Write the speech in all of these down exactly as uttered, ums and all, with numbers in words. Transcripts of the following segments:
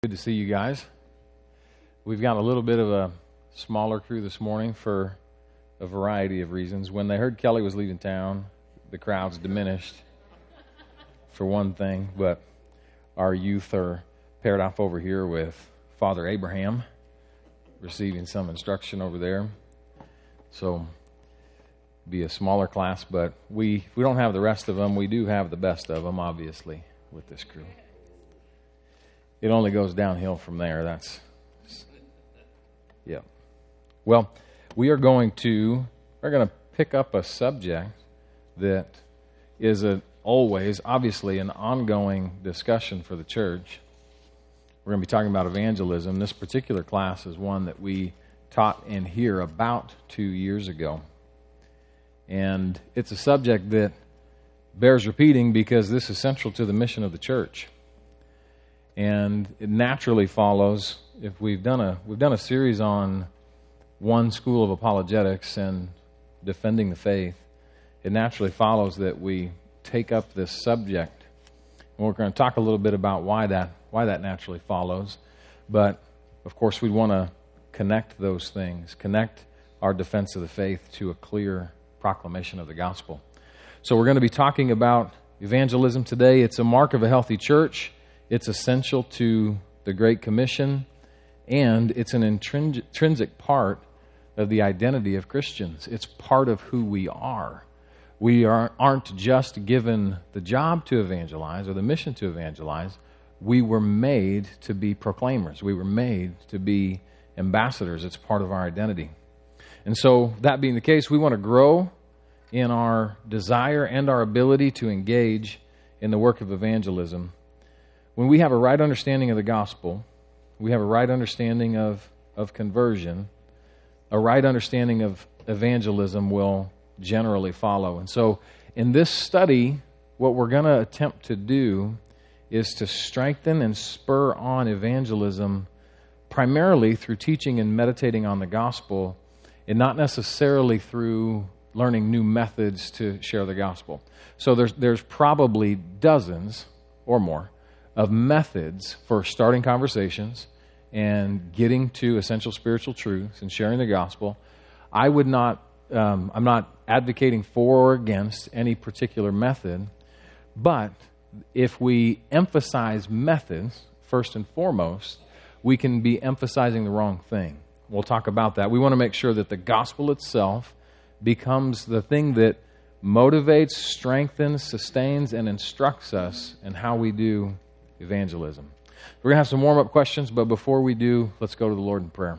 Good to see you guys. We've got a little bit of a smaller crew this morning for a variety of reasons. When they heard Kelly was leaving town, the crowds diminished for one thing, but our youth are paired off over here with Father Abraham, receiving some instruction over there. So be a smaller class, but we we don't have the rest of them. We do have the best of them, obviously, with this crew. It only goes downhill from there. That's, yeah. Well, we are going to, we're going to pick up a subject that is a, always, obviously, an ongoing discussion for the church. We're going to be talking about evangelism. This particular class is one that we taught in here about two years ago. And it's a subject that bears repeating because this is central to the mission of the church. And it naturally follows, if we've done a we've done a series on one school of apologetics and defending the faith, it naturally follows that we take up this subject. And we're going to talk a little bit about why that why that naturally follows. But of course, we want to connect those things, connect our defense of the faith to a clear proclamation of the gospel. So we're going to be talking about evangelism today. It's a mark of a healthy church. It's essential to the Great Commission, and it's an intrinsic part of the identity of Christians. It's part of who we are. We are, aren't just given the job to evangelize or the mission to evangelize. We were made to be proclaimers. We were made to be ambassadors. It's part of our identity. And so, that being the case, we want to grow in our desire and our ability to engage in the work of evangelism. When we have a right understanding of the gospel, we have a right understanding of, of conversion, a right understanding of evangelism will generally follow. And so in this study, what we're going to attempt to do is to strengthen and spur on evangelism primarily through teaching and meditating on the gospel, and not necessarily through learning new methods to share the gospel. So there's there's probably dozens or more of methods for starting conversations and getting to essential spiritual truths and sharing the gospel. I would not, um, I'm not advocating for or against any particular method, but if we emphasize methods, first and foremost, we can be emphasizing the wrong thing. We'll talk about that. We want to make sure that the gospel itself becomes the thing that motivates, strengthens, sustains, and instructs us in how we do evangelism. We're going to have some warm-up questions, but before we do, let's go to the Lord in prayer.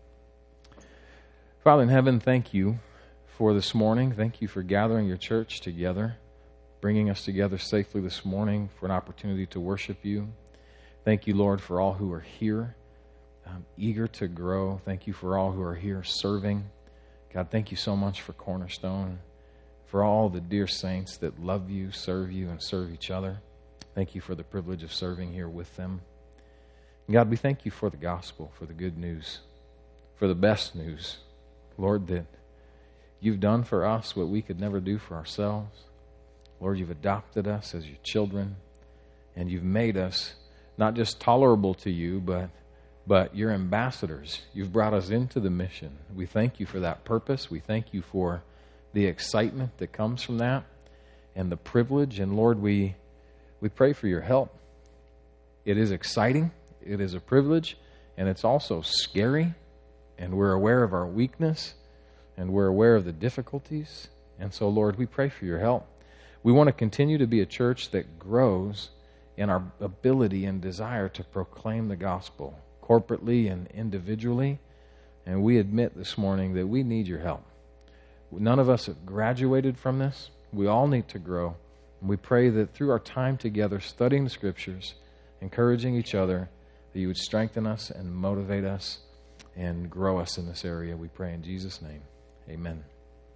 Father in heaven, thank you for this morning. Thank you for gathering your church together, bringing us together safely this morning for an opportunity to worship you. Thank you, Lord, for all who are here, um, eager to grow. Thank you for all who are here serving. God, thank you so much for Cornerstone, for all the dear saints that love you, serve you, and serve each other. Thank you for the privilege of serving here with them. And God, we thank you for the gospel, for the good news, for the best news, Lord, that you've done for us what we could never do for ourselves. Lord, you've adopted us as your children, and you've made us not just tolerable to you, but but your ambassadors. You've brought us into the mission. We thank you for that purpose. We thank you for the excitement that comes from that and the privilege. And Lord, we we pray for your help. It is exciting. It is a privilege. And it's also scary. And we're aware of our weakness. And we're aware of the difficulties. And so, Lord, we pray for your help. We want to continue to be a church that grows in our ability and desire to proclaim the gospel corporately and individually. And we admit this morning that we need your help. None of us have graduated from this. We all need to grow. And we pray that through our time together, studying the Scriptures, encouraging each other, that you would strengthen us and motivate us and grow us in this area. We pray in Jesus' name. Amen.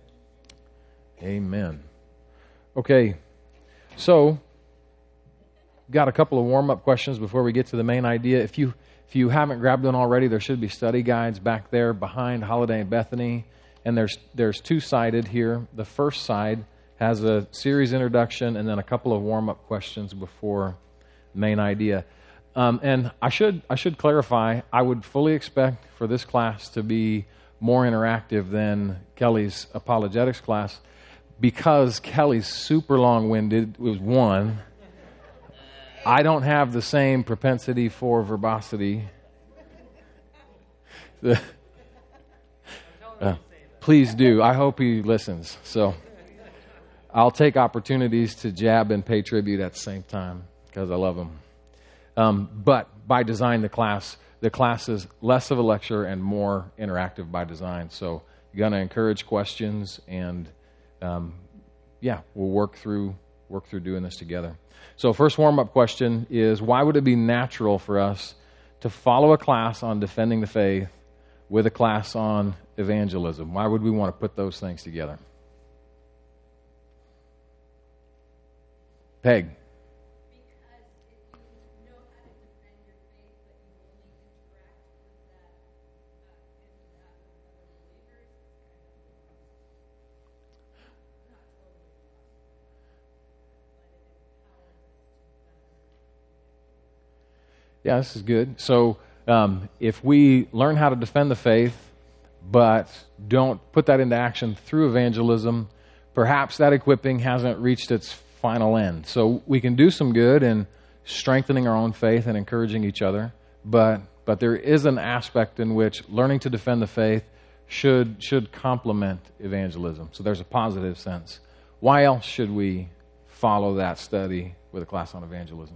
Amen. Okay, so got a couple of warm-up questions before we get to the main idea. If you if you haven't grabbed one already, there should be study guides back there behind Holiday and Bethany, and there's there's two-sided here. The first side has a series introduction and then a couple of warm-up questions before the main idea. Um, and I should I should clarify, I would fully expect for this class to be more interactive than Kelly's apologetics class, because Kelly's super long-winded. It was one. I don't have the same propensity for verbosity. The, uh, please do. I hope he listens. So I'll take opportunities to jab and pay tribute at the same time because I love him. Um, but by design, the class the class is less of a lecture and more interactive by design. So you're going to encourage questions, and um, yeah, we'll work through work through doing this together. So first warm-up question is, why would it be natural for us to follow a class on defending the faith with a class on evangelism? Why would we want to put those things together? Peg. Because if you know how to defend your faith, but you only interact with that, uh, in that with other believers, it's kind of not totally lost, but it empowers us to better. Yeah, this is good. So um, if we learn how to defend the faith, but don't put that into action through evangelism, perhaps that equipping hasn't reached its final end. So we can do some good in strengthening our own faith and encouraging each other, but but there is an aspect in which learning to defend the faith should should complement evangelism. So there's a positive sense. Why else should we follow that study with a class on evangelism?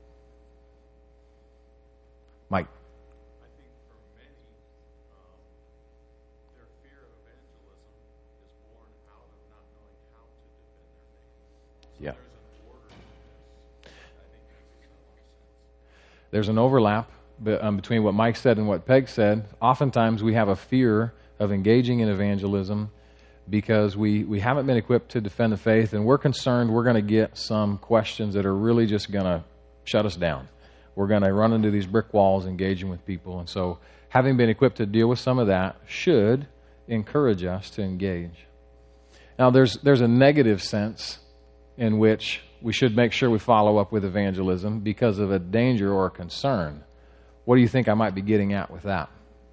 Mike. I think for many, um, their fear of evangelism is born out of not knowing how to defend their faith. So Yeah. there's an order to this. I think that makes a lot of sense. There's an overlap be- um, between what Mike said and what Peg said. Oftentimes we have a fear of engaging in evangelism because we, we haven't been equipped to defend the faith, and we're concerned we're going to get some questions that are really just going to shut us down. We're going to run into these brick walls engaging with people. And so having been equipped to deal with some of that should encourage us to engage. Now, there's there's a negative sense in which we should make sure we follow up with evangelism because of a danger or a concern. What do you think I might be getting at with that?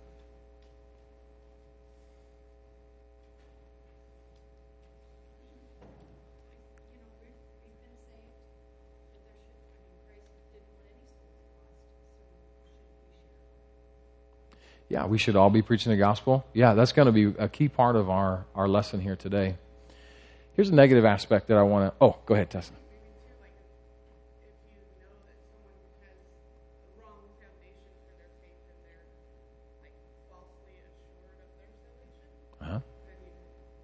You know, we've, we've been saved, but there should, I mean, Christ didn't want any souls lost, so should we share? Yeah, we should all be preaching the gospel. Yeah, that's going to be a key part of our, our lesson here today. Here's a negative aspect that I want to... Oh, go ahead, Tessa. Maybe too, like if you know that someone has a wrong foundation for their faith and they're like falsely assured of their salvation, Uh-huh. then you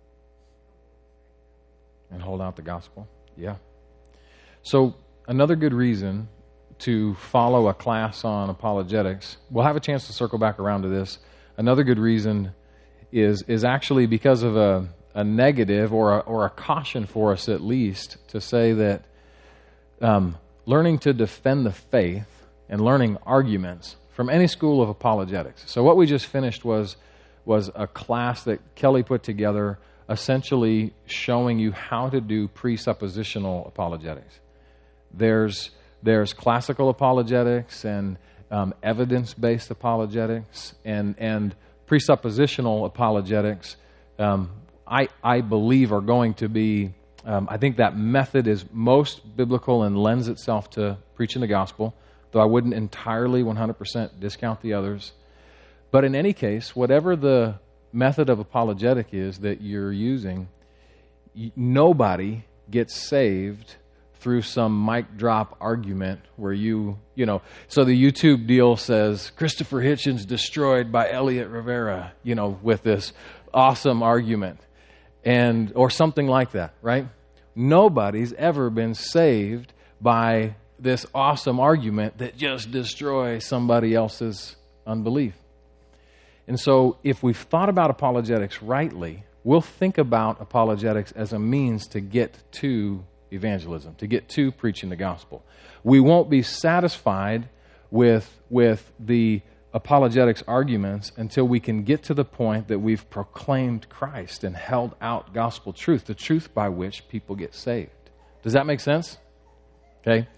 humble And hold out the gospel. Yeah. So another good reason to follow a class on apologetics, we'll have a chance to circle back around to this. Another good reason is is actually because of a, a negative or a, or a caution for us, at least, to say that um, learning to defend the faith and learning arguments from any school of apologetics. So what we just finished was was a class that Kelly put together, essentially showing you how to do presuppositional apologetics. There's there's classical apologetics and um, evidence-based apologetics and and presuppositional apologetics. Um, I I believe are going to be. Um, I think that method is most biblical and lends itself to preaching the gospel, though I wouldn't entirely one hundred percent discount the others. But in any case, whatever the method of apologetic is that you're using, y- nobody gets saved through some mic drop argument where you, you know, so the YouTube deal says, Christopher Hitchens destroyed by Elliot Rivera, you know, with this awesome argument, and or something like that, right? Nobody's ever been saved by this awesome argument that just destroys somebody else's unbelief. And so if we've thought about apologetics rightly, we'll think about apologetics as a means to get to evangelism, to get to preaching the gospel. We won't be satisfied with, with the apologetics arguments until we can get to the point that we've proclaimed Christ and held out gospel truth, the truth by which people get saved. Does that make sense? Okay.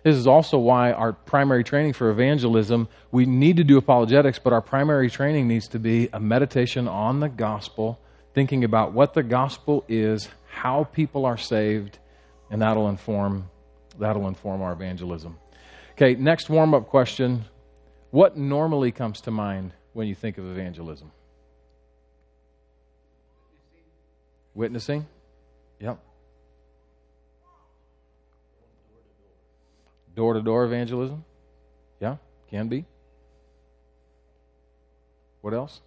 This is also why our primary training for evangelism, we need to do apologetics, but our primary training needs to be a meditation on the gospel, thinking about what the gospel is, how people are saved, and that'll inform that'll inform our evangelism. Okay, next warm-up question. What normally comes to mind when you think of evangelism? Witnessing? Yep. Door-to-door evangelism? Yeah, can be. What else?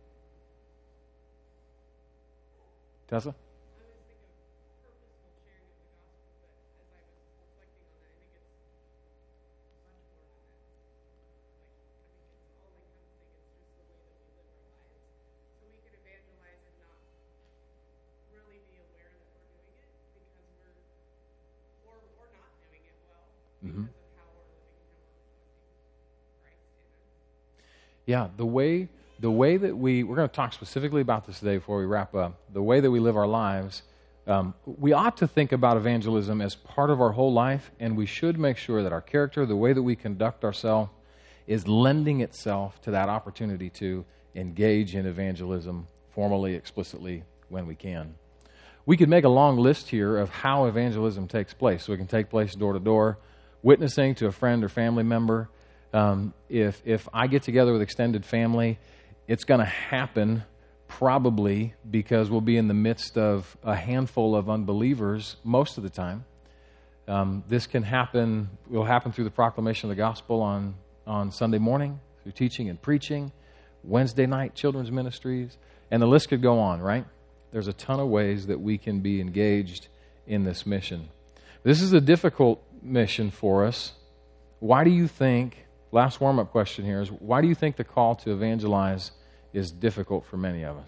Tessa? I was thinking purposeful sharing of the gospel, but as I was reflecting on that, I think it's much more than that. Like, I think it's all encompassing. It's just the way that we live our lives. So we could evangelize and not really be aware that we're doing it because we're, or we're not doing it well Mm-hmm. because of how we're living and how we're reflecting Christ in us. Yeah, the way the way that we, we're going to talk specifically about this today before we wrap up, the way that we live our lives, um, we ought to think about evangelism as part of our whole life, and we should make sure that our character, the way that we conduct ourselves, is lending itself to that opportunity to engage in evangelism formally, explicitly, when we can. We could make a long list here of how evangelism takes place. So it can take place door to door, witnessing to a friend or family member. Um, if if I get together with extended family, it's going to happen probably because we'll be in the midst of a handful of unbelievers most of the time. Um, this can happen, will happen through the proclamation of the gospel on, on Sunday morning, through teaching and preaching, Wednesday night children's ministries, and the list could go on, right? There's a ton of ways that we can be engaged in this mission. This is a difficult mission for us. Why do you think, last warm-up question here is, why do you think the call to evangelize is difficult for many of us?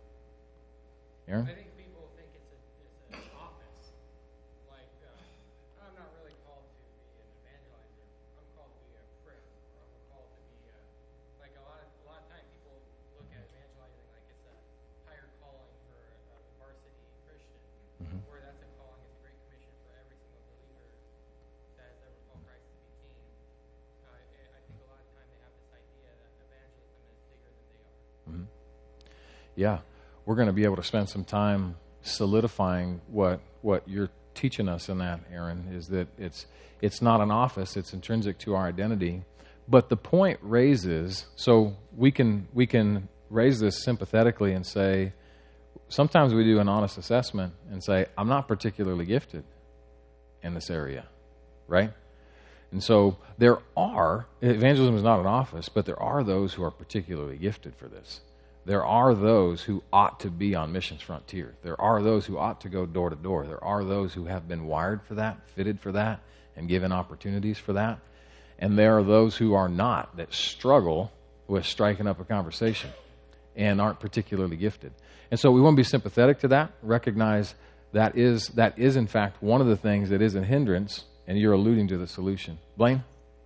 Aaron? I think people think it's, a, it's an office. Like, uh, I'm not really called to be an evangelizer. I'm called to be a priest. Or I'm called to be a, like a lot of a lot of times people look at evangelizing like it's a higher calling for a varsity Christian, Mhm. where that's a calling, it's a great commission for every single believer that has ever called Christ to be king. Uh, I think a lot of time they have this idea that evangelism is bigger than they are. Mhm. Yeah, we're going to be able to spend some time solidifying what what you're teaching us in that, Aaron, is that it's it's not an office, it's intrinsic to our identity. But the point raises, so we can we can raise this sympathetically and say, sometimes we do an honest assessment and say, I'm not particularly gifted in this area, right? And so there are, evangelism is not an office, but there are those who are particularly gifted for this. There are those who ought to be on missions frontier. There are those who ought to go door to door. There are those who have been wired for that, fitted for that, and given opportunities for that. And there are those who are not, that struggle with striking up a conversation and aren't particularly gifted. And so we want to be sympathetic to that, recognize that is, that is in fact one of the things that is a hindrance, and you're alluding to the solution. Blaine?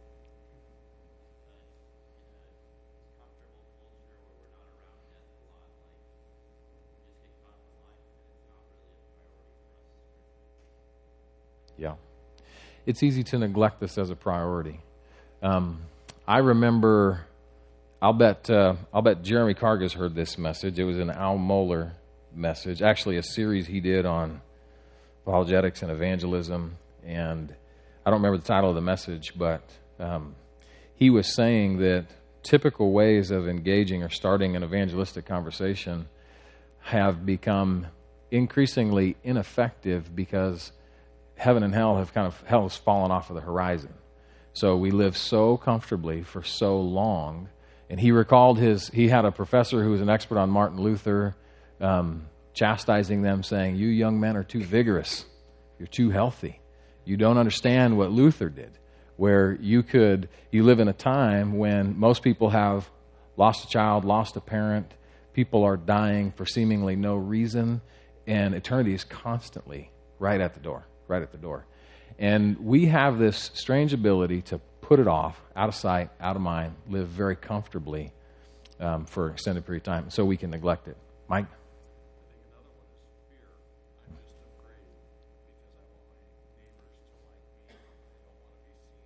Yeah. It's easy to neglect this as a priority. Um, I remember, I'll bet uh, I'll bet Jeremy Cargas heard this message. It was an Al Mohler message, actually a series he did on apologetics and evangelism. And I don't remember the title of the message, but um, he was saying that typical ways of engaging or starting an evangelistic conversation have become increasingly ineffective because heaven and hell have kind of, hell has fallen off of the horizon. So we live so comfortably for so long. And he recalled his, he had a professor who was an expert on Martin Luther, um, chastising them, saying, you young men are too vigorous. You're too healthy. You don't understand what Luther did, where you could, you live in a time when most people have lost a child, lost a parent, people are dying for seemingly no reason, and eternity is constantly right at the door. right at the door. And we have this strange ability to put it off, out of sight, out of mind, live very comfortably um, for an extended period of time, so we can neglect it. Mike? I think another one is fear. I'm just afraid because I want my neighbors to like me. I don't want to be seen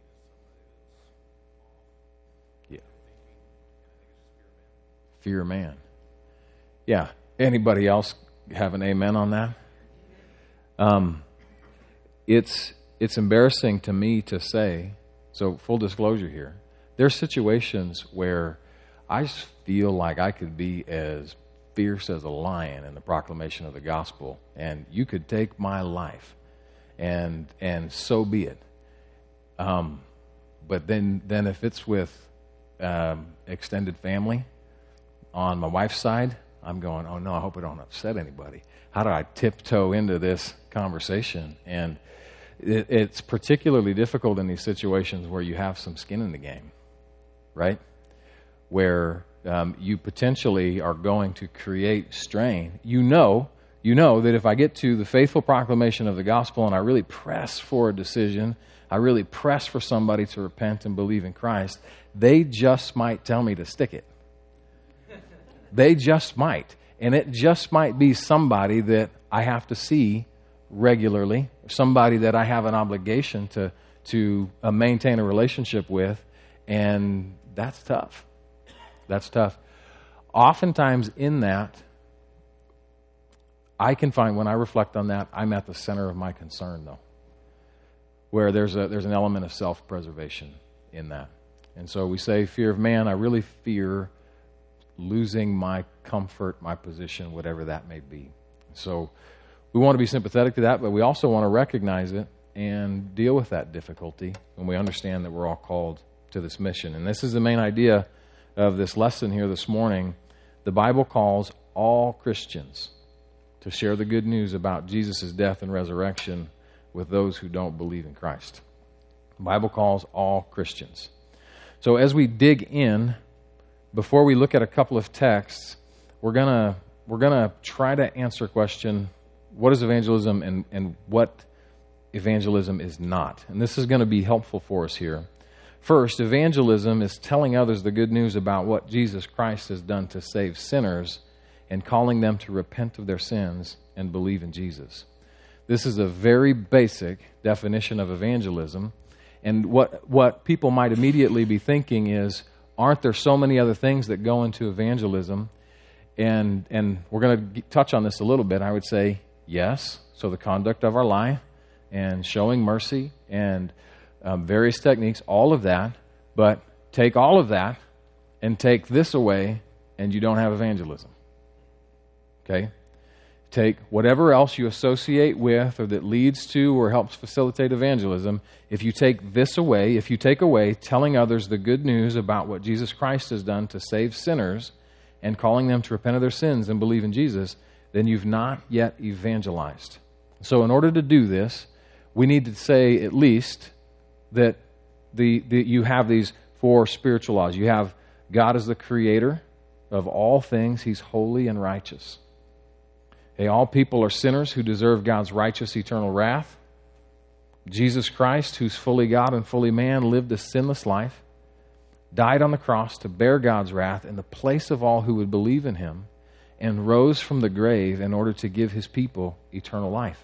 fear man. Yeah. Anybody else have an amen on that? Um, it's it's embarrassing to me to say, so full disclosure here, there's situations where I just feel like I could be as fierce as a lion in the proclamation of the gospel, and you could take my life, and and so be it. Um, but then then if it's with um, extended family on my wife's side, I'm going, oh no, I hope I don't upset anybody. How do I tiptoe into this conversation? And it, it's particularly difficult in these situations where you have some skin in the game, right? Where um, you potentially are going to create strain. You know, you know that if I get to the faithful proclamation of the gospel and I really press for a decision, I really press for somebody to repent and believe in Christ, they just might tell me to stick it. They just might. And it just might be somebody that I have to see regularly, somebody that I have an obligation to, to uh, maintain a relationship with, and that's tough. That's tough. Oftentimes in that, I can find, when I reflect on that, I'm at the center of my concern, though, where there's a there's an element of self-preservation in that. And so we say, fear of man, I really fear losing my comfort, my position, whatever that may be. So we want to be sympathetic to that, but we also want to recognize it and deal with that difficulty when we understand that we're all called to this mission. And this is the main idea of this lesson here this morning. The Bible calls all Christians to share the good news about Jesus' death and resurrection with those who don't believe in Christ. The Bible calls all Christians. So as we dig in, before we look at a couple of texts, we're gonna we're gonna try to answer a question: what is evangelism, and, and what evangelism is not? And this is going to be helpful for us here. First, evangelism is telling others the good news about what Jesus Christ has done to save sinners and calling them to repent of their sins and believe in Jesus. This is a very basic definition of evangelism. And what what people might immediately be thinking is, aren't there so many other things that go into evangelism? And and we're going to touch on this a little bit. I would say yes. So the conduct of our life and showing mercy and um, various techniques, all of that. But take all of that and take this away, and you don't have evangelism. Okay? Take whatever else you associate with or that leads to or helps facilitate evangelism. If you take this away, if you take away telling others the good news about what Jesus Christ has done to save sinners and calling them to repent of their sins and believe in Jesus, then you've not yet evangelized. So in order to do this, we need to say at least that the, the you have these four spiritual laws. You have God as the creator of all things. He's holy and righteous. Okay, all people are sinners who deserve God's righteous eternal wrath. Jesus Christ, who's fully God and fully man, lived a sinless life, died on the cross to bear God's wrath in the place of all who would believe in him, and rose from the grave in order to give his people eternal life.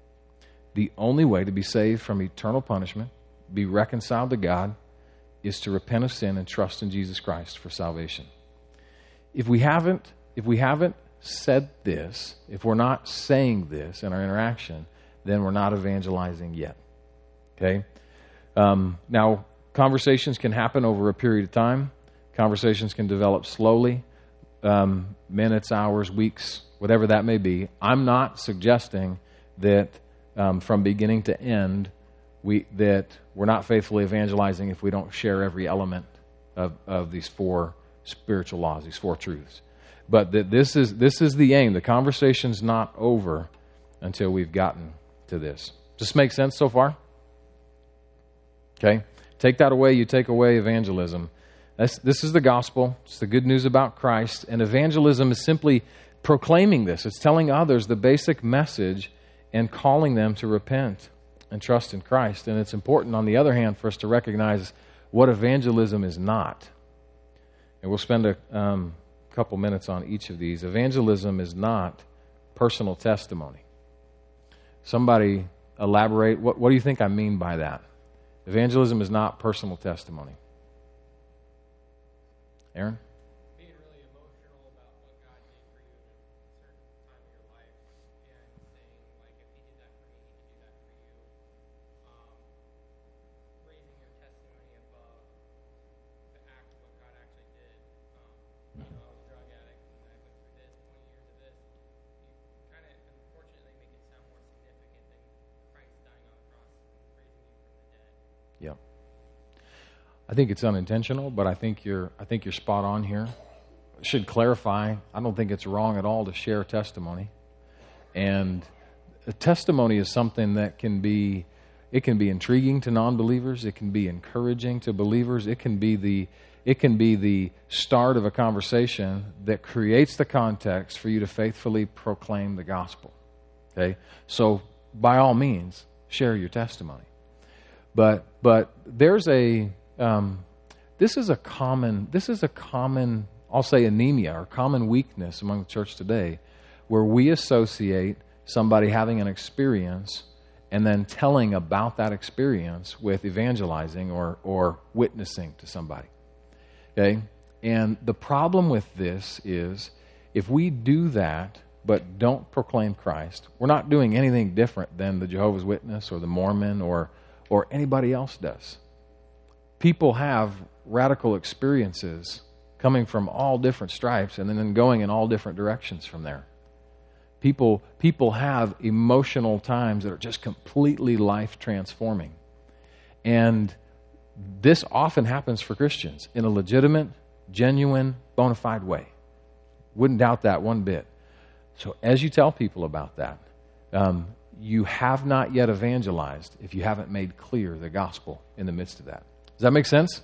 The only way to be saved from eternal punishment, be reconciled to God, is to repent of sin and trust in Jesus Christ for salvation. If we haven't, if we haven't said this, if we're not saying this in our interaction, then we're not evangelizing yet. Okay? Um, now, conversations can happen over a period of time. Conversations can develop slowly, um, minutes, hours, weeks, whatever that may be. I'm not suggesting that um, from beginning to end, we that we're not faithfully evangelizing if we don't share every element of, of these four spiritual laws, these four truths. But that this is this is the aim. The conversation's not over until we've gotten to this. Does this make sense so far? Okay. Take that away, you take away evangelism. That's, this is the gospel. It's the good news about Christ. And evangelism is simply proclaiming this. It's telling others the basic message and calling them to repent and trust in Christ. And it's important, on the other hand, for us to recognize what evangelism is not. And we'll spend a um, couple minutes on each of these. Evangelism is not personal testimony. Somebody elaborate. What, what do you think I mean by that? Evangelism is not personal testimony. Aaron? Being really emotional Yeah. I think it's unintentional, but I think you're I think you're spot on here. Should clarify, I don't think it's wrong at all to share testimony. And a testimony is something that can be it can be intriguing to non-believers, it can be encouraging to believers, it can be the it can be the start of a conversation that creates the context for you to faithfully proclaim the gospel. Okay? So by all means, share your testimony. But but there's a um, this is a common this is a common I'll say anemia or common weakness among the church today, where we associate somebody having an experience and then telling about that experience with evangelizing or or witnessing to somebody. Okay? And the problem with this is if we do that but don't proclaim Christ, we're not doing anything different than the Jehovah's Witness or the Mormon or or anybody else does. People have radical experiences coming from all different stripes and then going in all different directions from there. People people have emotional times that are just completely life transforming. And this often happens for Christians in a legitimate, genuine, bona fide way. Wouldn't doubt that one bit. So as you tell people about that, um, you have not yet evangelized if you haven't made clear the gospel in the midst of that. Does that make sense?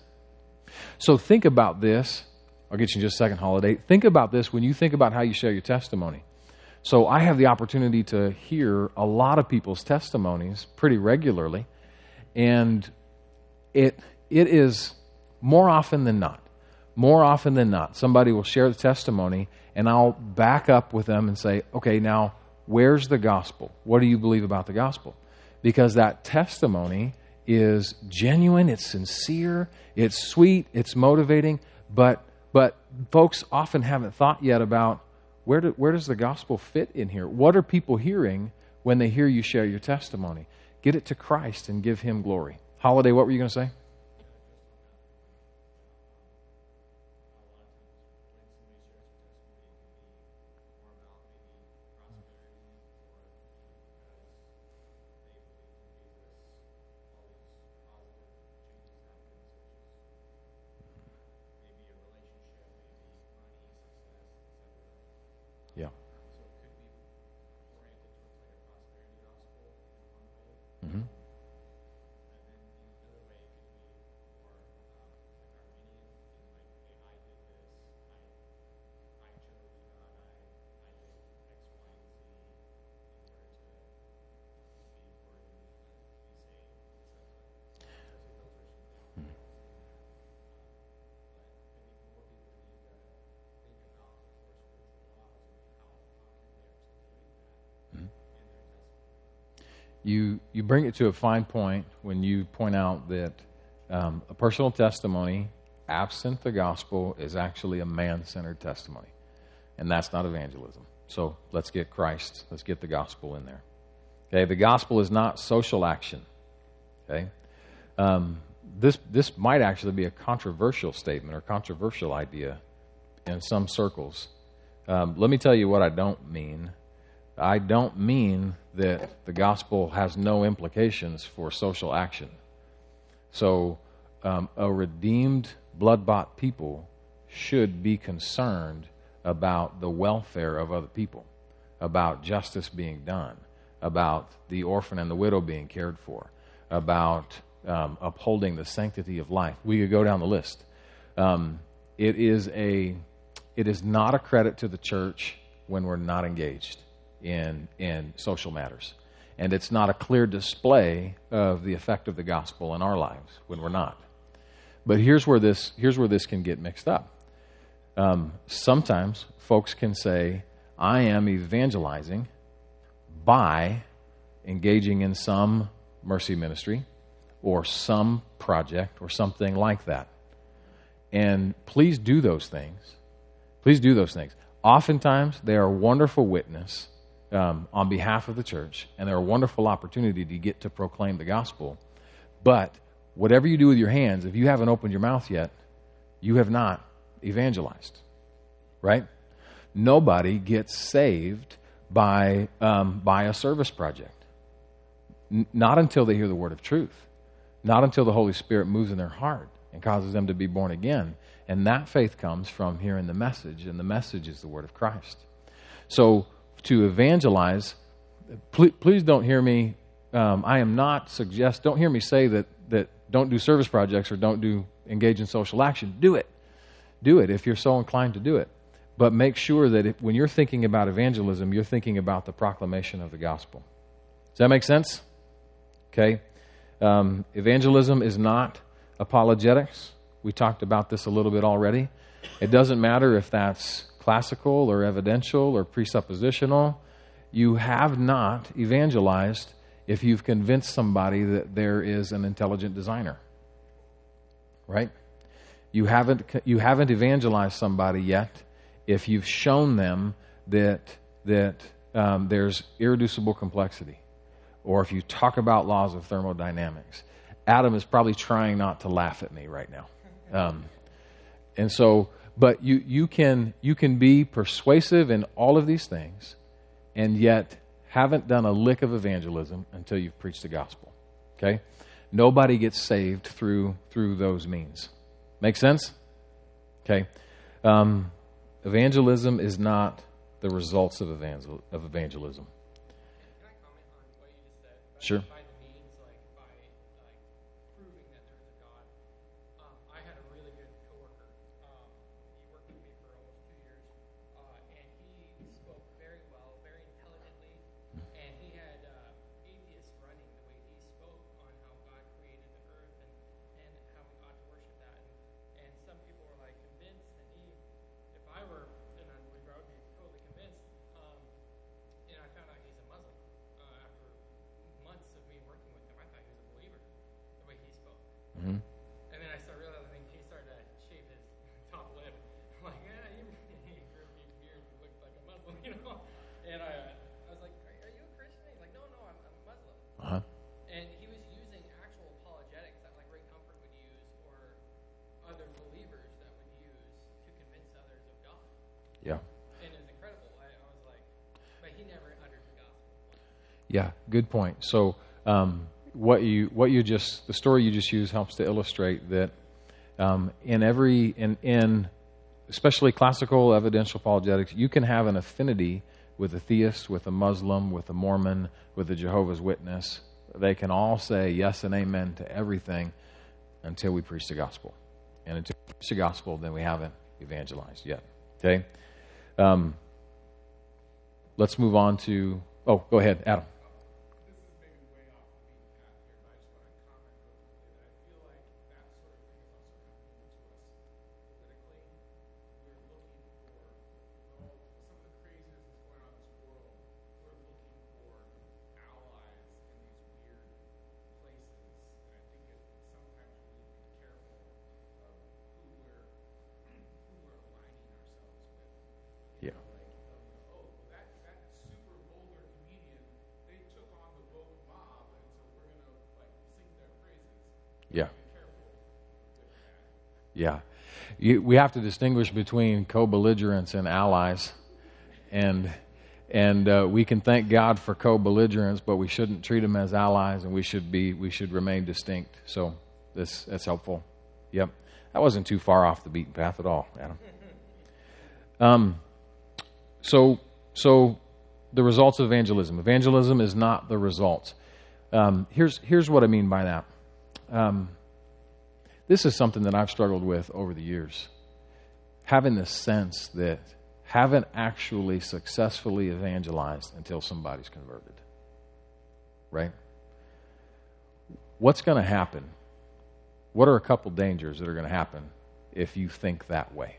So think about this. I'll get you in just a second, Holiday. Think about this when you think about how you share your testimony. So I have the opportunity to hear a lot of people's testimonies pretty regularly, and it it is more often than not, more often than not, somebody will share the testimony, and I'll back up with them and say, okay, now, where's the gospel? What do you believe about the gospel? Because that testimony is genuine, it's sincere, it's sweet, it's motivating, but but folks often haven't thought yet about where do, where does the gospel fit in here? What are people hearing when they hear you share your testimony? Get it to Christ and give Him glory. Holiday, what were you going to say? Yeah. Mm-hmm. You you bring it to a fine point when you point out that um, a personal testimony, absent the gospel, is actually a man-centered testimony. And that's not evangelism. So let's get Christ, let's get the gospel in there. Okay, the gospel is not social action. Okay, um, this this might actually be a controversial statement or controversial idea in some circles. Um, let me tell you what I don't mean. I don't mean that the gospel has no implications for social action. So um, a redeemed, blood-bought people should be concerned about the welfare of other people, about justice being done, about the orphan and the widow being cared for, about um, upholding the sanctity of life. We could go down the list. Um, it is a, it is not a credit to the church when we're not engaged in in social matters. And it's not a clear display of the effect of the gospel in our lives when we're not. But here's where this here's where this can get mixed up. Um, sometimes folks can say, I am evangelizing by engaging in some mercy ministry or some project or something like that. And please do those things. Please do those things. Oftentimes, they are a wonderful witness Um, on behalf of the church, and they're a wonderful opportunity to get to proclaim the gospel. But whatever you do with your hands, if you haven't opened your mouth yet, you have not evangelized, right? Nobody gets saved by um, by a service project. N- not until they hear the word of truth. Not until the Holy Spirit moves in their heart and causes them to be born again. And that faith comes from hearing the message, and the message is the word of Christ. So to evangelize, please, please don't hear me, um, I am not suggest, don't hear me say that, that don't do service projects or don't do engage in social action. Do it. Do it if you're so inclined to do it. But make sure that if, when you're thinking about evangelism, you're thinking about the proclamation of the gospel. Does that make sense? Okay. Um, evangelism is not apologetics. We talked about this a little bit already. It doesn't matter if that's classical or evidential or presuppositional. You have not evangelized if you've convinced somebody that there is an intelligent designer. Right? You haven't you haven't evangelized somebody yet if you've shown them that that um, there's irreducible complexity, or if you talk about laws of thermodynamics. Adam is probably trying not to laugh at me right now, um, and so. But you you can you can be persuasive in all of these things, and yet haven't done a lick of evangelism until you've preached the gospel. Okay, nobody gets saved through through those means. Make sense? Okay. Um, evangelism is not the results of evangel- of evangelism. Can I comment on what you just said? By, Sure. By the means, like by like proving that there is a God. Um, I had a really good coworker. Um, he worked with me for almost two years, uh, and he spoke very well, very intelligently, and he had uh, atheists running the way he spoke on how God created the earth and, and how we ought to worship that. And, and some people were like convinced, and he, if I were, and I would I would be totally convinced. Um, and I found out he's a Muslim uh, after months of me working with him. I thought he was a believer, the way he spoke. Mm-hmm. And then I started realizing he started to shave his top lip. I'm like, yeah, you, you grew a big beard, you look like a Muslim, you know? And I, uh, I was like, are, are you a Christian? He's like, no, no, I'm, I'm a Muslim. Uh-huh. And he was using actual apologetics that like Ray Comfort would use, or other believers that would use to convince others of God. Yeah. And it was incredible. I, I was like, but he never uttered the gospel. Yeah, good point. So um, what you what you just the story you just used helps to illustrate that um, in every in in especially classical evidential apologetics, you can have an affinity with a theist, with a Muslim, with a Mormon, with a Jehovah's Witness. They can all say yes and amen to everything until we preach the gospel. And until we preach the gospel, then we haven't evangelized yet. Okay? Um, let's move on to... Oh, go ahead, Adam. This is maybe way off the beaten path here, but I just want to comment real quickly that I feel like that sort of thing is also coming into us politically. We're looking for all, some of the craziness that's going on in this world. We're looking for allies in these weird places, and I think it, sometimes we need to be careful of who we're who we're aligning ourselves with. You Yeah. know, like, um, oh, well, that that super vulgar comedian, they took on the woke mob, and so we're gonna like sing their praises. Yeah. Be careful with that. Yeah. You, we have to distinguish between co-belligerents and allies. And and uh, we can thank God for co-belligerents, but we shouldn't treat them as allies, and we should be we should remain distinct. So this that's helpful. Yep. That wasn't too far off the beaten path at all, Adam. Um so so the results of evangelism. Evangelism is not the results. Um, here's here's what I mean by that. Um, This is something that I've struggled with over the years. Having the sense that haven't actually successfully evangelized until somebody's converted. Right? What's going to happen? What are a couple dangers that are going to happen if you think that way?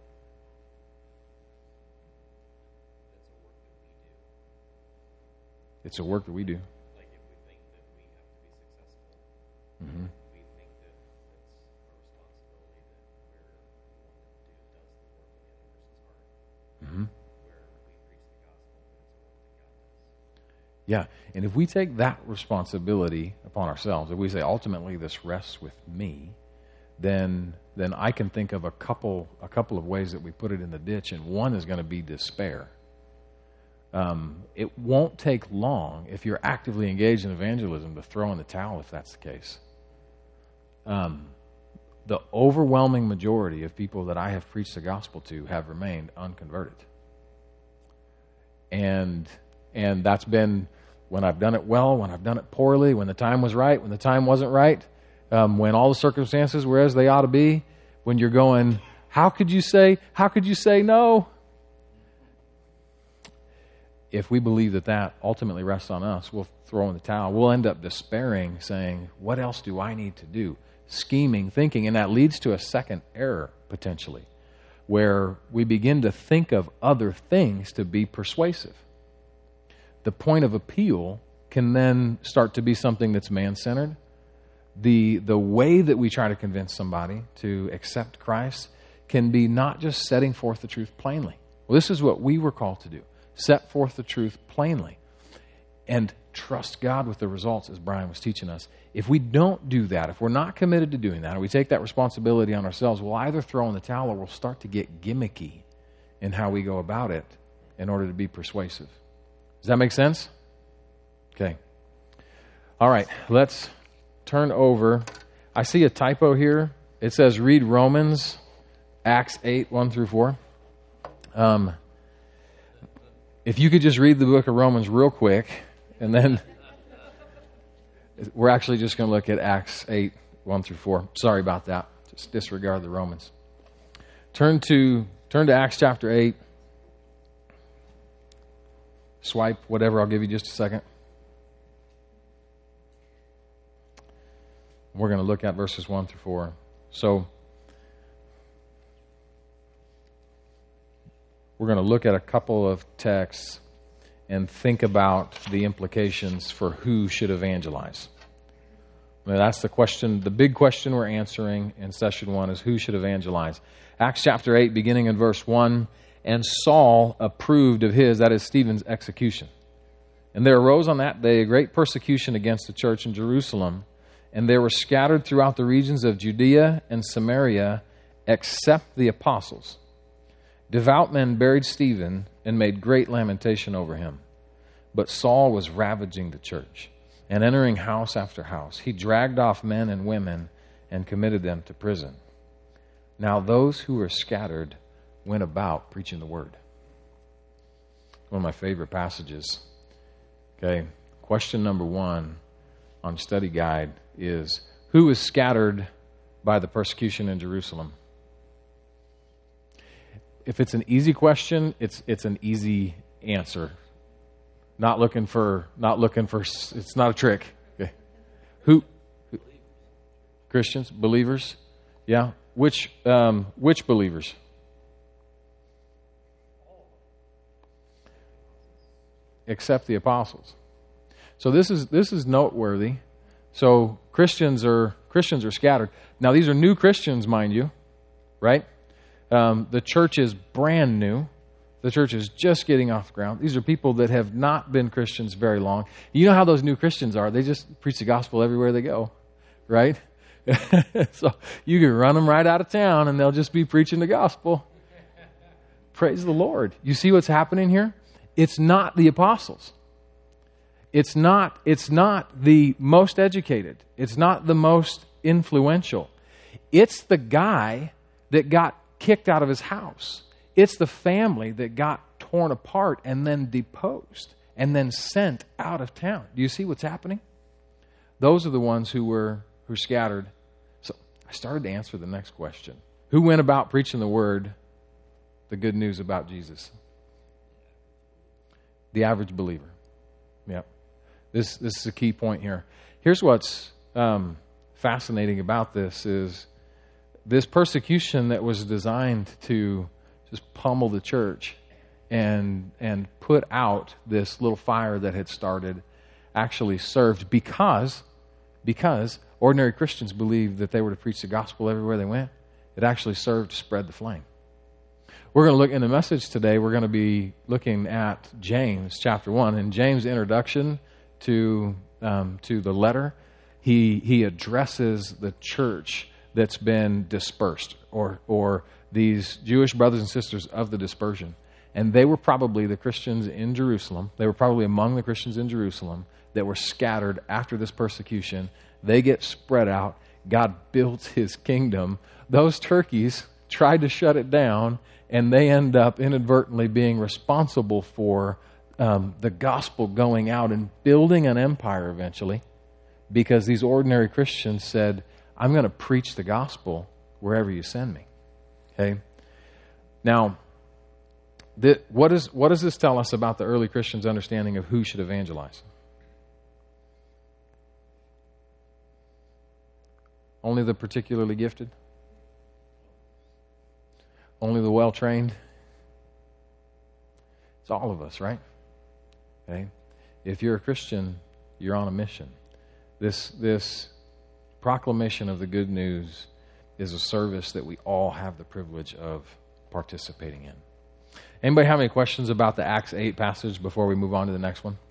It's a work that we do. Like if we think that we have to be successful, Mm-hmm. we think that it's our responsibility that we're the one that do, does the work in the other person's heart, Mm-hmm. where we preach the gospel, but it's a work that God does. Yeah, and if we take that responsibility upon ourselves, if we say ultimately this rests with me, then then I can think of a couple a couple of ways that we put it in the ditch, and one is going to be despair. Um, it won't take long if you're actively engaged in evangelism to throw in the towel if that's the case. um, the overwhelming majority of people that I have preached the gospel to have remained unconverted. And and that's been when I've done it well, when I've done it poorly, when the time was right, when the time wasn't right, um, when all the circumstances were as they ought to be, when you're going, how could you say, how could you say no? If we believe that that ultimately rests on us, we'll throw in the towel. We'll end up despairing, saying, what else do I need to do? Scheming, thinking, and that leads to a second error, potentially, where we begin to think of other things to be persuasive. The point of appeal can then start to be something that's man-centered. The, the way that we try to convince somebody to accept Christ can be not just setting forth the truth plainly. Well, this is what we were called to do. Set forth the truth plainly and trust God with the results, as Brian was teaching us. If we don't do that, if we're not committed to doing that, and we take that responsibility on ourselves, we'll either throw in the towel or we'll start to get gimmicky in how we go about it in order to be persuasive. Does that make sense? Okay. All right, let's turn over. I see a typo here. It says read Romans, Acts eight, one through four. Um, if you could just read the book of Romans real quick, and then we're actually just going to look at Acts eight, one through four. Sorry about that. Just disregard the Romans. Turn to turn to Acts chapter eight. Swipe, whatever. I'll give you just a second. We're going to look at verses one through four. So we're going to look at a couple of texts and think about the implications for who should evangelize. Now, that's the question, the big question we're answering in session one is who should evangelize. Acts chapter eight, beginning in verse one, and Saul approved of his, that is Stephen's, execution. And there arose on that day a great persecution against the church in Jerusalem, and they were scattered throughout the regions of Judea and Samaria, except the apostles. Devout men buried Stephen and made great lamentation over him. But Saul was ravaging the church, and entering house after house, he dragged off men and women and committed them to prison. Now those who were scattered went about preaching the word. One of my favorite passages. Okay, question number one on study guide is, who was scattered by the persecution in Jerusalem? If it's an easy question, it's it's an easy answer. Not looking for, not looking for, it's not a trick. Okay. Who? who? Christians, believers? Yeah. Which um, which believers? Except the apostles. So this is this is noteworthy. So Christians are Christians are scattered. Now these are new Christians, mind you, right? Um, the church is brand new. The church is just getting off the ground. These are people that have not been Christians very long. You know how those new Christians are. They just preach the gospel everywhere they go, right? So you can run them right out of town and they'll just be preaching the gospel. Praise the Lord. You see what's happening here? It's not the apostles. It's not, it's not the most educated. It's not the most influential. It's the guy that got kicked out of his house. It's the family that got torn apart and then deposed and then sent out of town. Do you see what's happening? Those are the ones who were who scattered. So I started to answer the next question. Who went about preaching the word, the good news about Jesus? The average believer. Yep. This this is a key point here. Here's what's um, fascinating about this is this persecution that was designed to just pummel the church and and put out this little fire that had started actually served because because ordinary Christians believed that they were to preach the gospel everywhere they went. It actually served to spread the flame. We're going to look in the message today. We're going to be looking at James chapter one. In James' introduction to um, to the letter, he he addresses the church that's been dispersed, or or these Jewish brothers and sisters of the dispersion. And they were probably the Christians in Jerusalem. They were probably among the Christians in Jerusalem that were scattered after this persecution. They get spread out. God built his kingdom. Those turkeys tried to shut it down, and they end up inadvertently being responsible for um, the gospel going out and building an empire eventually, because these ordinary Christians said, I'm going to preach the gospel wherever you send me. Okay? Now, th- what, is, what does this tell us about the early Christians' understanding of who should evangelize? Only the particularly gifted? Only the well-trained? It's all of us, right? Okay? If you're a Christian, you're on a mission. This, this proclamation of the good news is a service that we all have the privilege of participating in. Anybody have any questions about the Acts eight passage before we move on to the next one?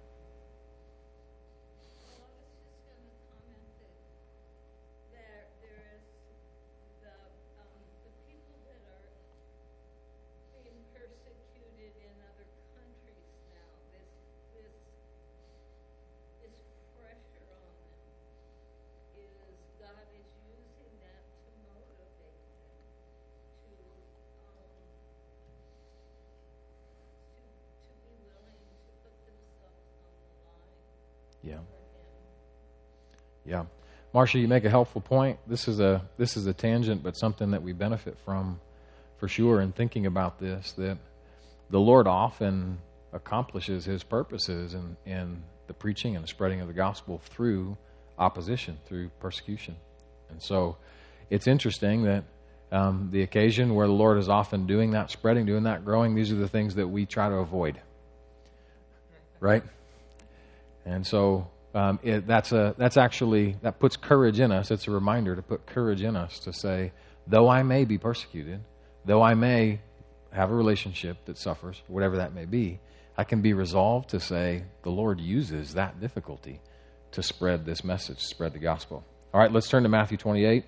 Yeah. Yeah. Marcia, you make a helpful point. This is a this is a tangent, but something that we benefit from for sure in thinking about this, that the Lord often accomplishes his purposes in, in the preaching and the spreading of the gospel through opposition, through persecution. And so it's interesting that um, the occasion where the Lord is often doing that spreading, doing that growing, these are the things that we try to avoid. Right? And so um, it, that's a that's actually, that puts courage in us. It's a reminder to put courage in us to say, though I may be persecuted, though I may have a relationship that suffers, whatever that may be, I can be resolved to say the Lord uses that difficulty to spread this message, spread the gospel. All right, let's turn to Matthew twenty-eight.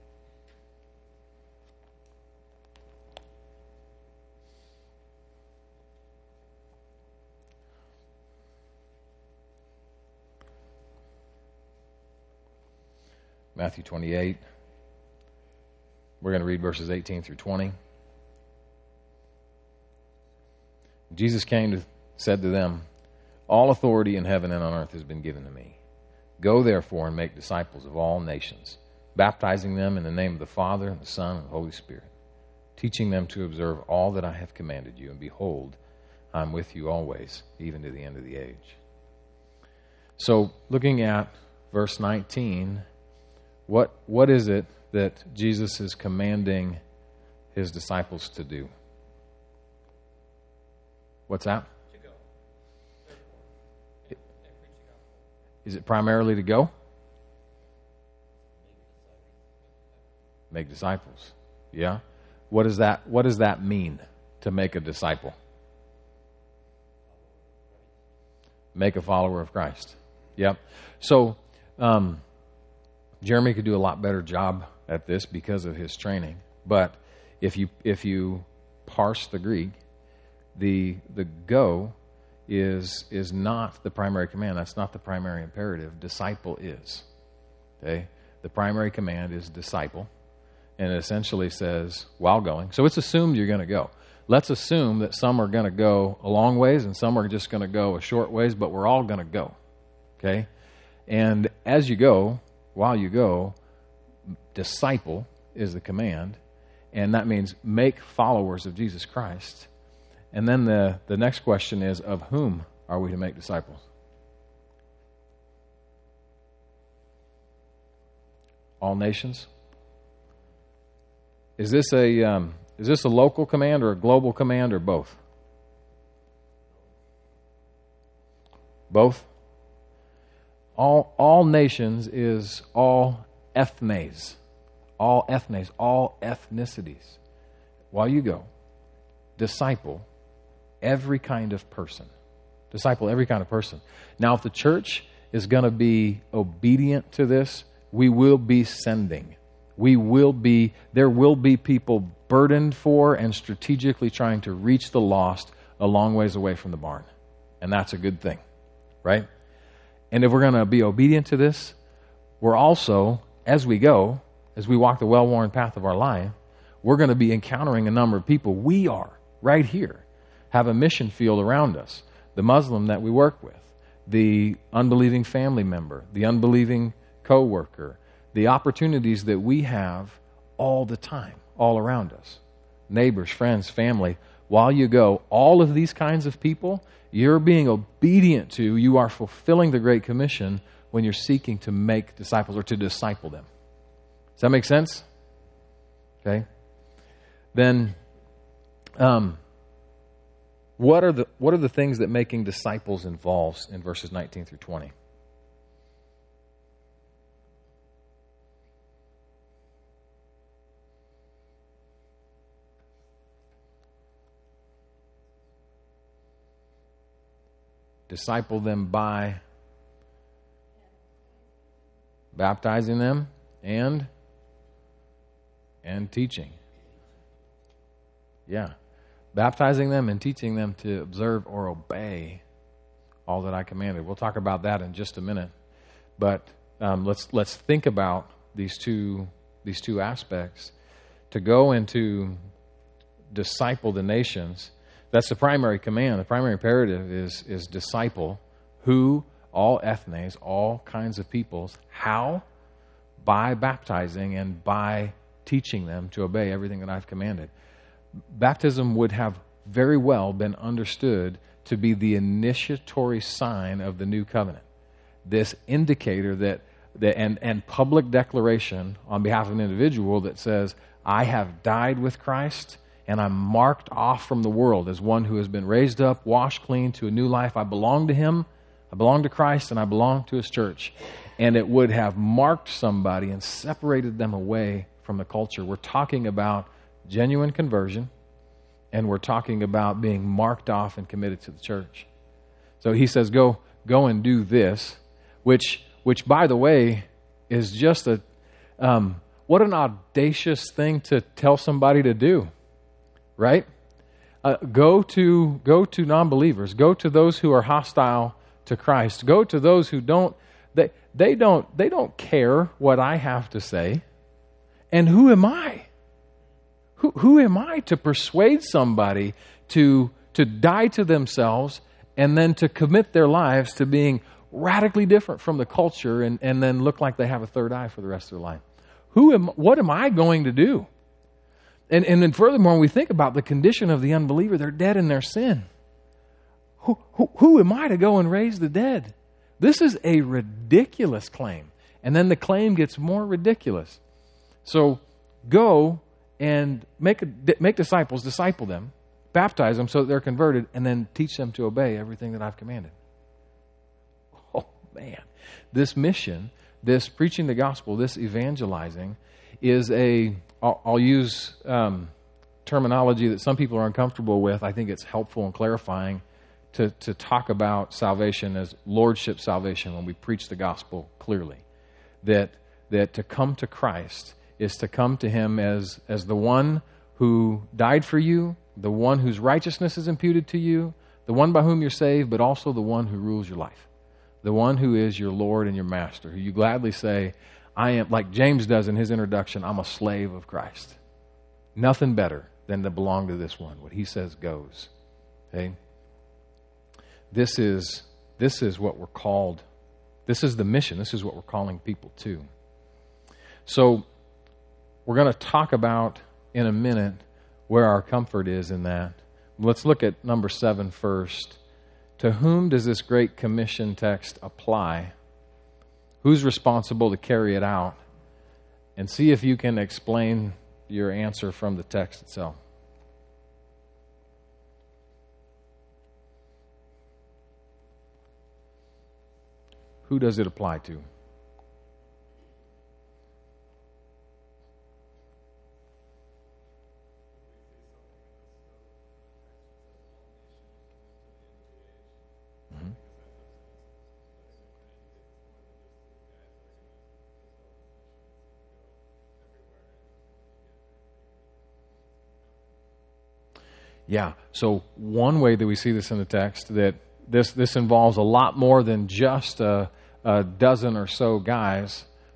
Matthew twenty-eight. We're going to read verses eighteen through twenty. Jesus came to said to them, all authority in heaven and on earth has been given to me. Go therefore and make disciples of all nations, baptizing them in the name of the Father and the Son and the Holy Spirit, teaching them to observe all that I have commanded you. And behold, I am with you always, even to the end of the age. So looking at verse nineteen, What what is it that Jesus is commanding his disciples to do? What's that? To go. It, is it primarily to go? Make disciples. Yeah. What does that what does that mean, to make a disciple? Make a follower of Christ. Yep. So um Jeremy could do a lot better job at this because of his training. But if you if you parse the Greek, the the go is is not the primary command. That's not the primary imperative. Disciple is. Okay? The primary command is disciple. And it essentially says, while going. So it's assumed you're going to go. Let's assume that some are going to go a long ways and some are just going to go a short ways, but we're all going to go. Okay? And as you go, while you go, disciple is the command, and that means make followers of Jesus Christ. And then the, the next question is, of whom are we to make disciples? All nations? Is this a um, is this a local command or a global command or both? Both? All all nations is all ethnes, all ethnes, all ethnicities. While you go, disciple every kind of person. Disciple every kind of person. Now, if the church is going to be obedient to this, we will be sending. We will be, there will be people burdened for and strategically trying to reach the lost a long ways away from the barn. And that's a good thing, right? And if we're going to be obedient to this, we're also as we go, as we walk the well-worn path of our life, we're going to be encountering a number of people. We are, right here, have a mission field around us. The Muslim that we work with, the unbelieving family member, the unbelieving coworker, the opportunities that we have all the time, all around us. Neighbors, friends, family. While you go, all of these kinds of people, you're being obedient to, you are fulfilling the Great Commission when you're seeking to make disciples or to disciple them. Does that make sense? Okay. Then, um, what are the what are the things that making disciples involves in verses nineteen through twenty? Disciple them by baptizing them and and teaching. Yeah. Baptizing them and teaching them to observe or obey all that I commanded. We'll talk about that in just a minute. But um, let's let's think about these two these two aspects. To go and to disciple the nations, that's the primary command. The primary imperative is is disciple who, all ethnes, all kinds of peoples. How? By baptizing and by teaching them to obey everything that I've commanded. Baptism would have very well been understood to be the initiatory sign of the new covenant. This indicator that, that and, and public declaration on behalf of an individual that says, I have died with Christ and I'm marked off from the world as one who has been raised up, washed clean to a new life. I belong to Him, I belong to Christ, and I belong to His church. And it would have marked somebody and separated them away from the culture. We're talking about genuine conversion, and we're talking about being marked off and committed to the church. So he says, go go and do this, which, which by the way, is just a, um, what an audacious thing to tell somebody to do, right? Uh, go to go to non-believers. Go to those who are hostile to Christ. Go to those who don't, they, they don't, they don't care what I have to say. And who am I? Who, who am I to persuade somebody to, to die to themselves and then to commit their lives to being radically different from the culture and, and then look like they have a third eye for the rest of their life? Who am, what am I going to do? And, and then furthermore, when we think about the condition of the unbeliever, they're dead in their sin. Who, who, who am I to go and raise the dead? This is a ridiculous claim. And then the claim gets more ridiculous. So go and make a, make disciples, disciple them, baptize them so that they're converted, and then teach them to obey everything that I've commanded. Oh, man. This mission, this preaching the gospel, this evangelizing is a, I'll, I'll use um, terminology that some people are uncomfortable with. I think it's helpful and clarifying to, to talk about salvation as lordship salvation when we preach the gospel clearly. That, that to come to Christ is to come to Him as, as the one who died for you, the one whose righteousness is imputed to you, the one by whom you're saved, but also the one who rules your life. The one who is your Lord and your Master, who you gladly say, I am, like James does in his introduction, I'm a slave of Christ. Nothing better than to belong to this one. What he says goes. Okay? This is, this is what we're called. This is the mission. This is what we're calling people to. So, we're going to talk about in a minute where our comfort is in that. Let's look at number seven first. To whom does this Great Commission text apply? Who's responsible to carry it out? And see if you can explain your answer from the text itself. Who does it apply to? Yeah, so one way that we see this in the text, that this this involves a lot more than just a, a dozen or so guys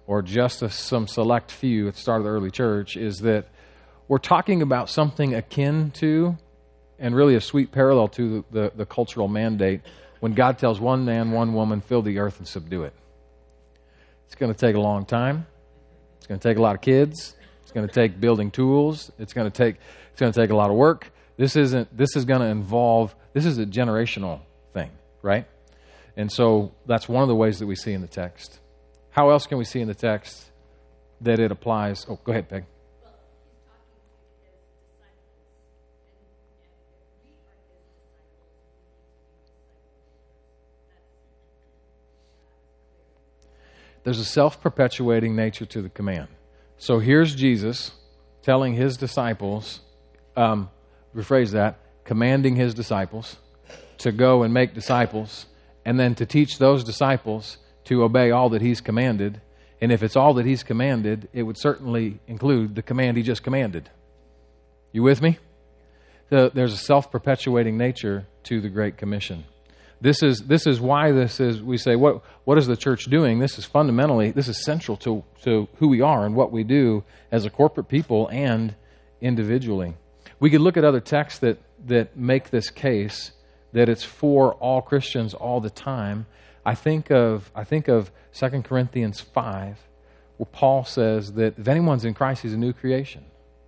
or just a, some select few at the start of the early church, is that we're talking about something akin to, and really a sweet parallel to, the, the, the cultural mandate when God tells one man, one woman, fill the earth and subdue it. It's going to take a long time. It's going to take a lot of kids. It's going to take building tools. It's going to take it's going to take a lot of work. This isn't this is going to involve this is a generational thing, right? And so that's one of the ways that we see in the text. How else can we see in the text that it applies? Oh, go ahead, Peg. Well, he's talking to his disciples, and, and if we are his disciples, we need to be disciple makers. That's, that's clear. There's a self-perpetuating nature to the command. So here's Jesus telling his disciples, um, rephrase that, commanding his disciples to go and make disciples, and then to teach those disciples to obey all that he's commanded. And if it's all that he's commanded, it would certainly include the command he just commanded. You with me? The, there's a self-perpetuating nature to the Great Commission. This is this is why this is, we say, what what is the church doing? This is fundamentally, this is central to, to who we are and what we do as a corporate people and individually. We could look at other texts that, that make this case, that it's for all Christians all the time. I think of I think of Second Corinthians five, where Paul says that if anyone's in Christ, he's a new creation.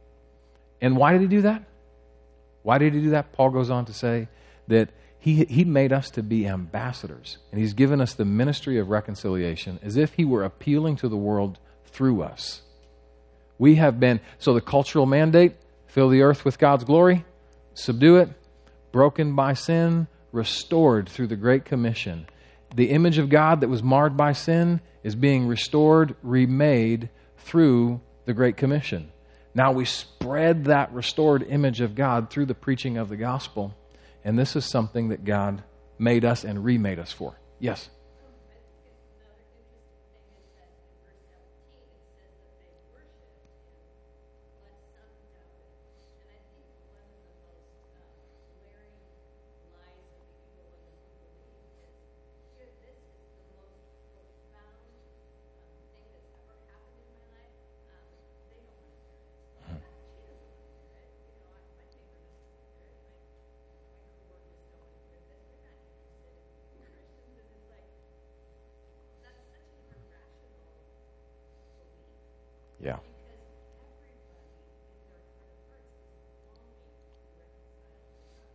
And why did he do that? Why did he do that? Paul goes on to say that he he made us to be ambassadors, and he's given us the ministry of reconciliation as if he were appealing to the world through us. We have been, so the cultural mandate, fill the earth with God's glory, subdue it, broken by sin, restored through the Great Commission. The image of God that was marred by sin is being restored, remade through the Great Commission. Now we spread that restored image of God through the preaching of the gospel. And this is something that God made us and remade us for. Yes? Um, I think it's another interesting thing is that in verse seventeen it says that they worshiped him, but some doubted. And I think one of the most um, glaring lies of the evil one who believes is, here, this is the most profound um, thing that's ever happened in my life. Um, they don't want to hear it. Uh, she doesn't want to hear it. You know, I, my neighbor doesn't want to hear it. My, my coworkers don't want to hear this. They're not interested in Christians. And it's like, that's such an irrational belief. Yeah. Because everybody in their heart of hearts is longing to be reconciled to God.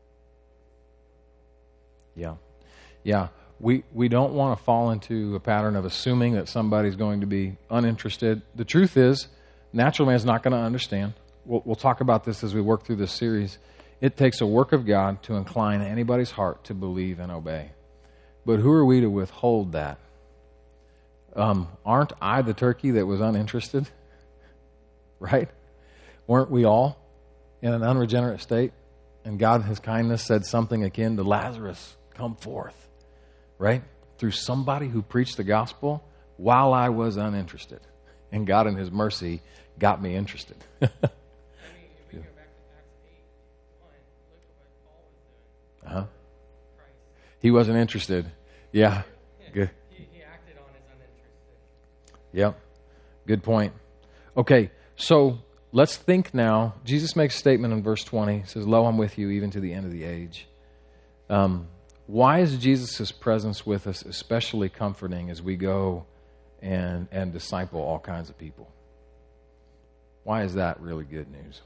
They just don't know. Yeah. Yeah. We we don't want to fall into a pattern of assuming that somebody's going to be uninterested. The truth is, natural man's not going to understand. We'll, we'll talk about this as we work through this series. It takes a work of God to incline anybody's heart to believe and obey. But who are we to withhold that? Um, aren't I the turkey that was uninterested? Right? Weren't we all in an unregenerate state? And God in his kindness said something akin to Lazarus, come forth. Right? Through somebody who preached the gospel while I was uninterested. And God in his mercy got me interested. I mean, if we go back to Acts eight one, look at what Paul was doing Uh-huh. for Christ. He wasn't interested. Yeah. Good. He, he acted on his uninterested. Yep. Good point. Okay, so let's think now. Jesus makes a statement in verse twenty. He says, lo, I'm with you even to the end of the age. Um, why is Jesus' presence with us especially comforting as we go and, and disciple all kinds of people? Why is that really good news?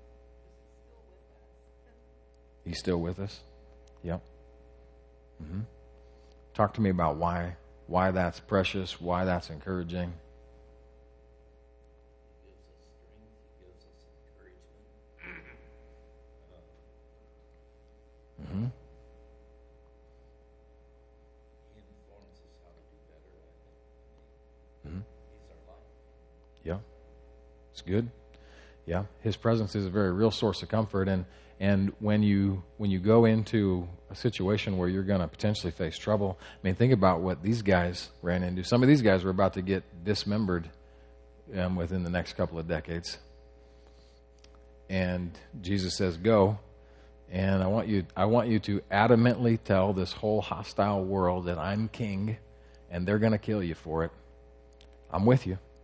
He's still with us? Yep. Mm-hmm. Talk to me about why why that's precious, why that's encouraging. He gives us strength. He gives us encouragement. Mm-hmm. He informs us how to do better. I think. Mm-hmm. He's our life. Yeah. It's good. Yeah. His presence is a very real source of comfort. And, and when you when you go into a situation where you're going to potentially face trouble, I mean, think about what these guys ran into. Some of these guys were about to get dismembered um, within the next couple of decades. And Jesus says, go. And I want you I want you to adamantly tell this whole hostile world that I'm king and they're going to kill you for it. I'm with you.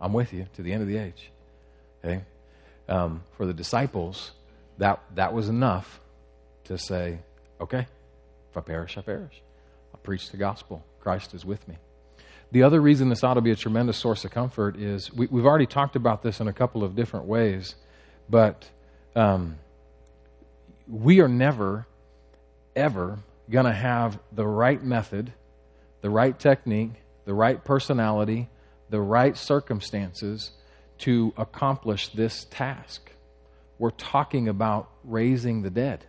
I'm with you to the end of the age. Okay? Um, for the disciples, that that was enough to say, okay, if I perish, I perish. I'll preach the gospel. Christ is with me. The other reason this ought to be a tremendous source of comfort is, we, we've already talked about this in a couple of different ways, but um, we are never, ever going to have the right method, the right technique, the right personality, the right circumstances to accomplish this task. We're talking about raising the dead.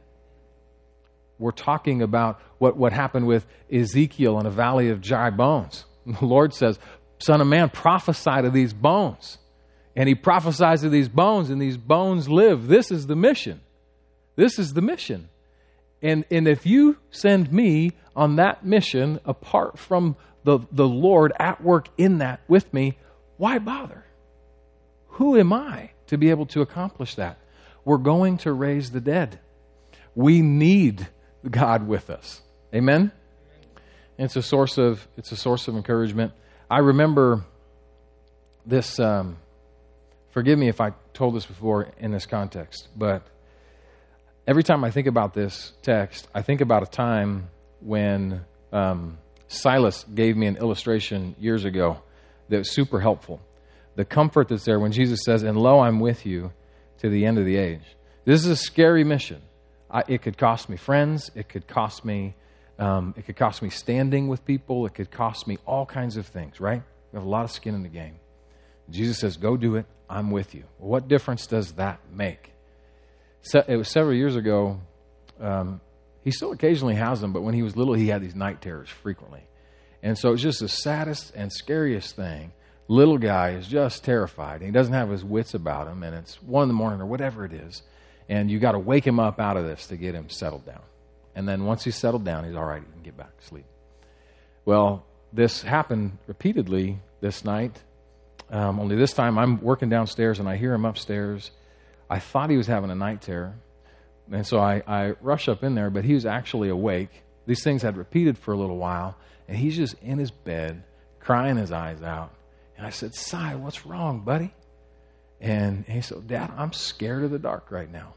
We're talking about what, what happened with Ezekiel in a valley of dry bones. The Lord says, Son of man, prophesy to these bones. And he prophesies to these bones, and these bones live. This is the mission. This is the mission. And, and if you send me on that mission apart from the, the Lord at work in that with me, why bother? Who am I to be able to accomplish that? We're going to raise the dead. We need God with us. Amen? It's a source of it's a source of encouragement. I remember this. Um, forgive me if I told this before in this context, but every time I think about this text, I think about a time when um, Silas gave me an illustration years ago that was super helpful. The comfort that's there when Jesus says, "And lo, I'm with you to the end of the age." This is a scary mission. I, it could cost me friends. It could cost me. Um, it could cost me standing with people. It could cost me all kinds of things, right? We have a lot of skin in the game. Jesus says, go do it. I'm with you. Well, what difference does that make? So, it was several years ago. Um, he still occasionally has them, but when he was little, he had these night terrors frequently. And so it's just the saddest and scariest thing. Little guy is just terrified. And he doesn't have his wits about him, and it's one in the morning or whatever it is. And you got to wake him up out of this to get him settled down. And then once he's settled down, he's all right. He can get back to sleep. Well, this happened repeatedly this night. Um, only this time I'm working downstairs and I hear him upstairs. I thought he was having a night terror. And so I, I rush up in there, but he was actually awake. These things had repeated for a little while. And he's just in his bed, crying his eyes out. And I said, Si, what's wrong, buddy? And he said, Dad, I'm scared of the dark right now.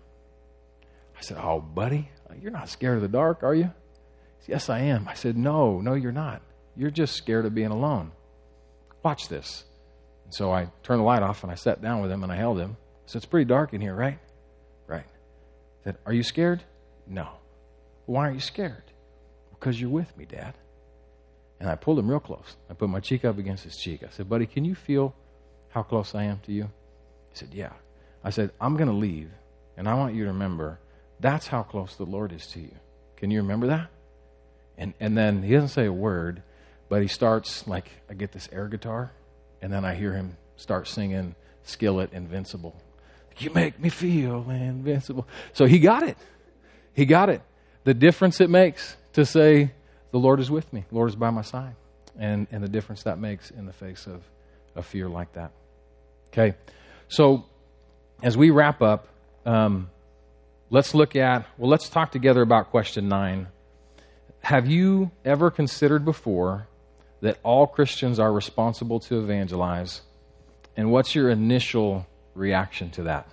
I said, oh, buddy, you're not scared of the dark, are you? He said, yes, I am. I said, no, no, you're not. You're just scared of being alone. Watch this. And so I turned the light off and I sat down with him and I held him. I said, it's pretty dark in here, right? Right. I said, are you scared? No. Why aren't you scared? Because you're with me, Dad. And I pulled him real close. I put my cheek up against his cheek. I said, buddy, can you feel how close I am to you? He said, yeah. I said, I'm going to leave, and I want you to remember that's how close the Lord is to you. Can you remember that? And and then he doesn't say a word, but he starts, like, I get this air guitar, and then I hear him start singing Skillet, Invincible. You make me feel invincible. So he got it. He got it. The difference it makes to say, the Lord is with me. The Lord is by my side. And, and the difference that makes in the face of a fear like that. Okay. So as we wrap up, um, let's look at, well, let's talk together about question nine. Have you ever considered before that all Christians are responsible to evangelize? And what's your initial reaction to that?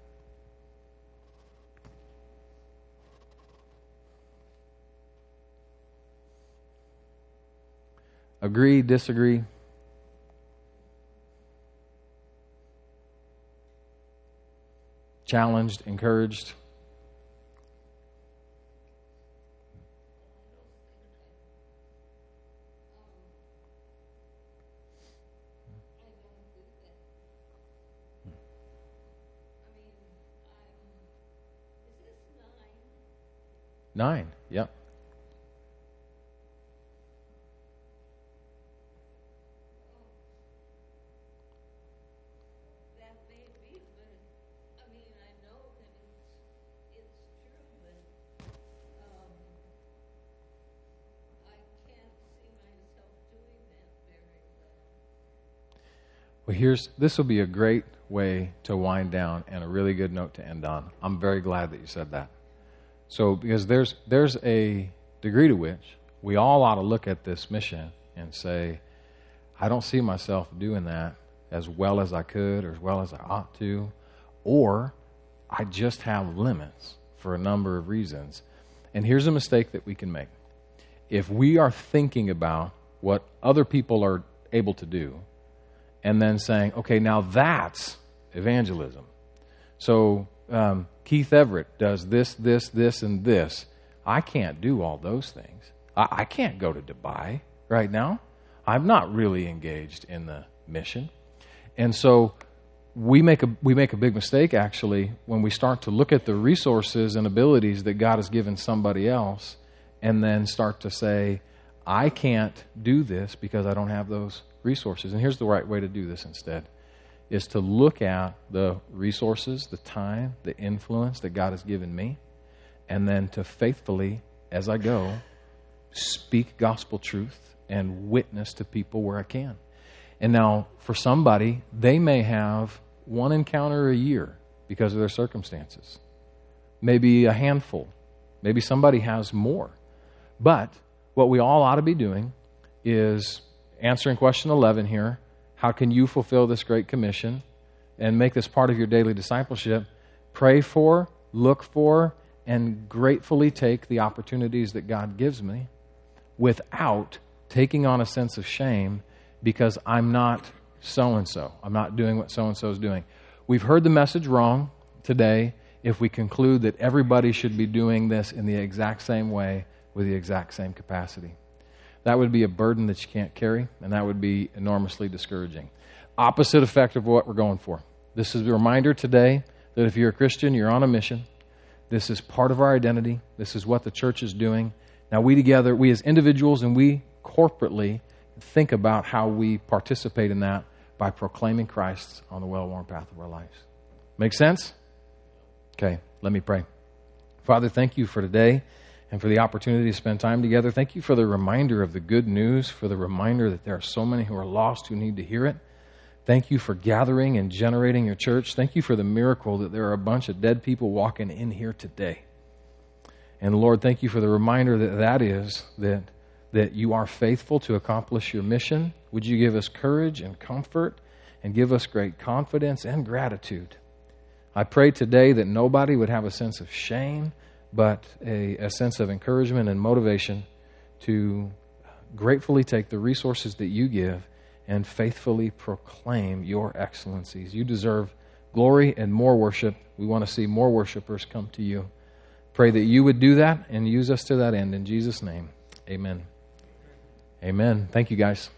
Agree, disagree? Challenged, encouraged? Nine, yep. That may be, but I mean, I know that it's it's true, but um, I can't see myself doing that very well. Well, here's this will be a great way to wind down and a really good note to end on. I'm very glad that you said that. So, because there's there's a degree to which we all ought to look at this mission and say, I don't see myself doing that as well as I could or as well as I ought to, or I just have limits for a number of reasons. And here's a mistake that we can make. If we are thinking about what other people are able to do and then saying, okay, now that's evangelism. So um, Keith Everett does this, this, this, and this. I can't do all those things. I, I can't go to Dubai right now. I'm not really engaged in the mission. And so we make a we make a big mistake, actually, when we start to look at the resources and abilities that God has given somebody else and then start to say, I can't do this because I don't have those resources. And here's the right way to do this instead, is to look at the resources, the time, the influence that God has given me, and then to faithfully, as I go, speak gospel truth and witness to people where I can. And now, for somebody, they may have one encounter a year because of their circumstances. Maybe a handful. Maybe somebody has more. But what we all ought to be doing is answering question eleven here. How can you fulfill this great commission and make this part of your daily discipleship? Pray for, look for, and gratefully take the opportunities that God gives me without taking on a sense of shame because I'm not so-and-so. I'm not doing what so-and-so is doing. We've heard the message wrong today if we conclude that everybody should be doing this in the exact same way with the exact same capacity. That would be a burden that you can't carry, and that would be enormously discouraging. Opposite effect of what we're going for. This is a reminder today that if you're a Christian, you're on a mission. This is part of our identity. This is what the church is doing. Now we together, we as individuals and we corporately think about how we participate in that by proclaiming Christ on the well-worn path of our lives. Make sense? Okay, let me pray. Father, thank you for today and for the opportunity to spend time together. Thank you for the reminder of the good news, for the reminder that there are so many who are lost who need to hear it. Thank you for gathering and generating your church. Thank you for the miracle that there are a bunch of dead people walking in here today. And Lord, thank you for the reminder that that is that that you are faithful to accomplish your mission. Would you give us courage and comfort and give us great confidence and gratitude? I pray today that nobody would have a sense of shame, but a, a sense of encouragement and motivation to gratefully take the resources that you give and faithfully proclaim your excellencies. You deserve glory and more worship. We want to see more worshipers come to you. Pray that you would do that and use us to that end. In Jesus' name, amen. Amen. Thank you, guys.